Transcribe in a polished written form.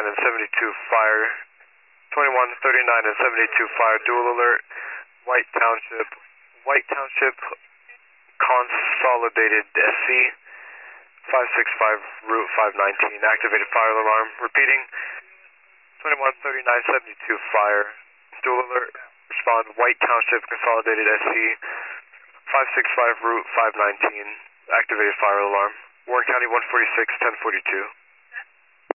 and 72 fire. 21, 39, and 72 fire. Dual alert. White Township Consolidated SC. 565 Route 519. Activated fire alarm. Repeating. 21, 39, 72 fire. Dual alert. Respond. White Township Consolidated SC. 565 Route 519. Activated fire alarm. Warren County 146, 1042.